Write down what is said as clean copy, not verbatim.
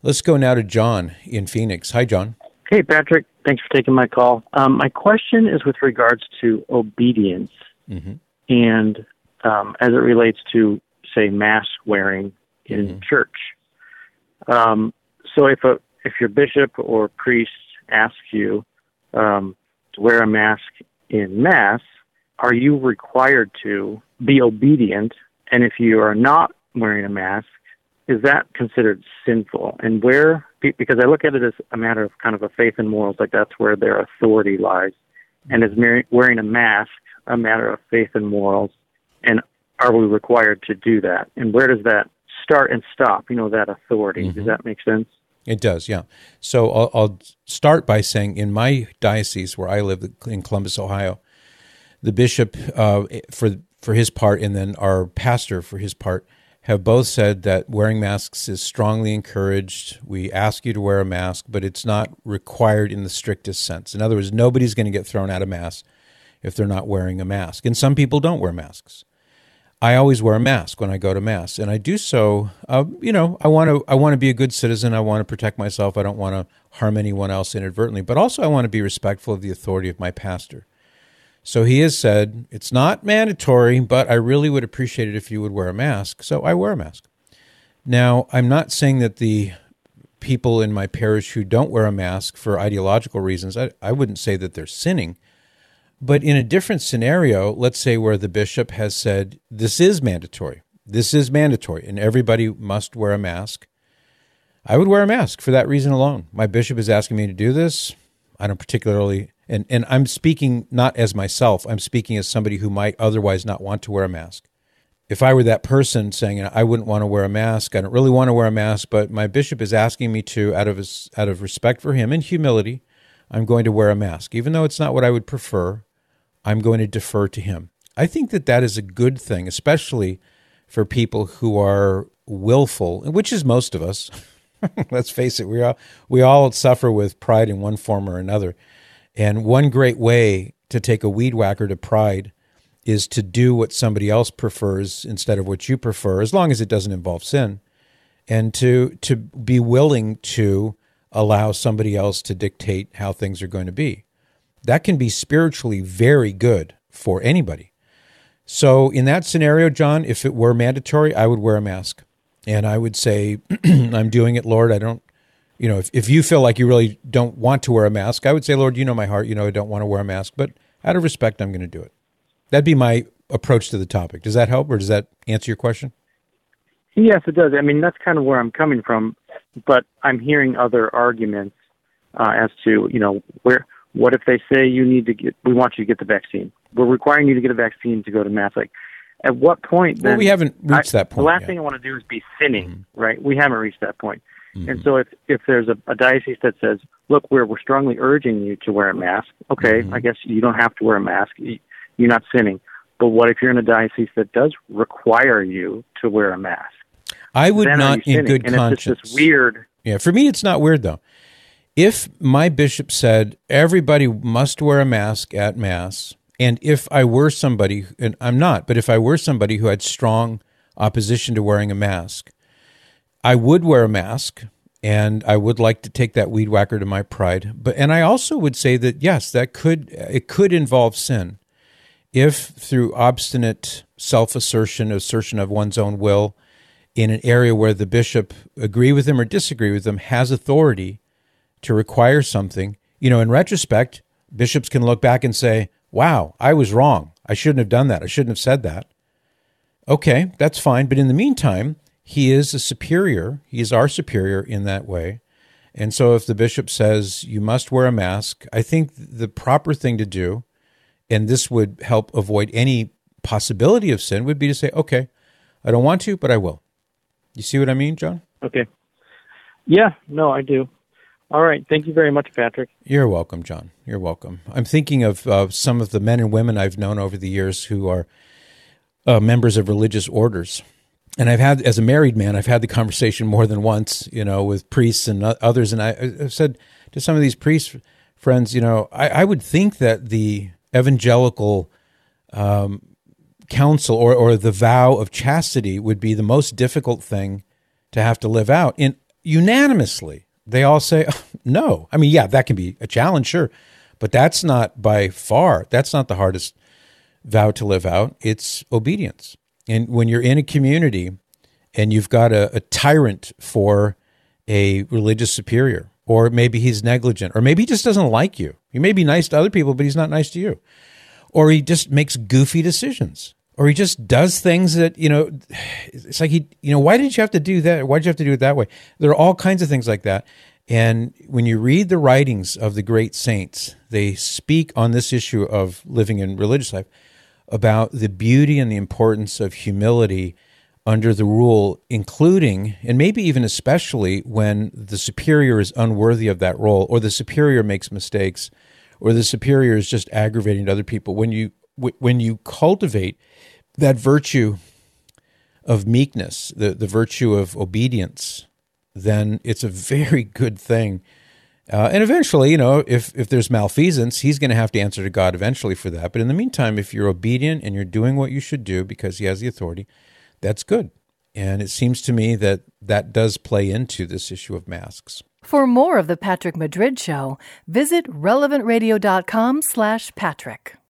Let's go now to John in Phoenix. Hi, John. Hey, Patrick. Thanks for taking my call. My question is with regards to obedience and as it relates to, say, mask wearing in church. So if your bishop or priest asks you to wear a mask in Mass, are you required to be obedient? And if you are not wearing a mask, is that considered sinful? And where, because I look at it as a matter of kind of a faith and morals, like that's where their authority lies. And is wearing a mask a matter of faith and morals? And are we required to do that? And where does that start and stop, that authority? Does that make sense? It does, yeah. So I'll start by saying in my diocese where I live in Columbus, Ohio, the bishop for his part and then our pastor for his part have both said that wearing masks is strongly encouraged. We ask you to wear a mask, but it's not required in the strictest sense. In other words, nobody's going to get thrown out of Mass if they're not wearing a mask. And some people don't wear masks. I always wear a mask when I go to Mass, and I do so, I want to be a good citizen. I want to protect myself. I don't want to harm anyone else inadvertently, but also I want to be respectful of the authority of my pastor. So he has said, it's not mandatory, but I really would appreciate it if you would wear a mask. So I wear a mask. Now, I'm not saying that the people in my parish who don't wear a mask for ideological reasons, I wouldn't say that they're sinning. But in a different scenario, let's say where the bishop has said, this is mandatory, and everybody must wear a mask, I would wear a mask for that reason alone. My bishop is asking me to do this. I don't particularly, and I'm speaking not as myself, I'm speaking as somebody who might otherwise not want to wear a mask. If I were that person saying, I wouldn't want to wear a mask, I don't really want to wear a mask, but my bishop is asking me to, out of respect for him and humility, I'm going to wear a mask. Even though it's not what I would prefer, I'm going to defer to him. I think that is a good thing, especially for people who are willful, which is most of us. Let's face it, we all suffer with pride in one form or another. And one great way to take a weed whacker to pride is to do what somebody else prefers instead of what you prefer, as long as it doesn't involve sin, and to be willing to allow somebody else to dictate how things are going to be. That can be spiritually very good for anybody. So in that scenario, John, if it were mandatory, I would wear a mask. And I would say, I'm doing it, Lord. I don't, if you feel like you really don't want to wear a mask, I would say, Lord, you know my heart. I don't want to wear a mask, but out of respect, I'm going to do it. That'd be my approach to the topic. Does that help, or does that answer your question? Yes, it does. I mean, that's kind of where I'm coming from, but I'm hearing other arguments as to, what if they say we want you to get the vaccine? We're requiring you to get a vaccine to go to Mass. Like, at what point then? Well, we haven't reached that point The last yet. thing I want to do is be sinning, right? We haven't reached that point. And so if there's a diocese that says, look, we're strongly urging you to wear a mask, okay, I guess you don't have to wear a mask. You're not sinning. But what if you're in a diocese that does require you to wear a mask? I would then not, in good and conscience. It's just this weird. Yeah, for me, it's not weird, though. If my bishop said everybody must wear a mask at Mass, and if I were somebody, and I'm not, but if I were somebody who had strong opposition to wearing a mask, I would wear a mask, and I would like to take that weed whacker to my pride. And I also would say that, yes, it could involve sin. If through obstinate self-assertion of one's own will, in an area where the bishop, agree with him or disagree with him, has authority to require something, in retrospect, bishops can look back and say, wow, I was wrong. I shouldn't have done that. I shouldn't have said that. Okay, that's fine. But in the meantime, he is a superior. He is our superior in that way. And so if the bishop says you must wear a mask, I think the proper thing to do, and this would help avoid any possibility of sin, would be to say, okay, I don't want to, but I will. You see what I mean, John? Okay. Yeah, no, I do. All right. Thank you very much, Patrick. You're welcome, John. You're welcome. I'm thinking of some of the men and women I've known over the years who are members of religious orders. And as a married man, I've had the conversation more than once, with priests and others. And I've said to some of these priest friends, I would think that the evangelical counsel or the vow of chastity would be the most difficult thing to have to live out. unanimously, they all say, oh, no. I mean, yeah, that can be a challenge, sure. But that's not by far, that's not the hardest vow to live out. It's obedience. And when you're in a community and you've got a tyrant for a religious superior, or maybe he's negligent, or maybe he just doesn't like you. He may be nice to other people, but he's not nice to you. Or he just makes goofy decisions, or he just does things that, it's like why did you have to do that? Why did you have to do it that way? There are all kinds of things like that. And when you read the writings of the great saints, they speak on this issue of living in religious life about the beauty and the importance of humility under the rule, including, and maybe even especially, when the superior is unworthy of that role, or the superior makes mistakes, or the superior is just aggravating to other people. When you cultivate that virtue of meekness, the virtue of obedience, then it's a very good thing. And eventually, if there's malfeasance, he's going to have to answer to God eventually for that. But in the meantime, if you're obedient and you're doing what you should do because he has the authority, that's good. And it seems to me that that does play into this issue of masks. For more of The Patrick Madrid Show, visit relevantradio.com/Patrick.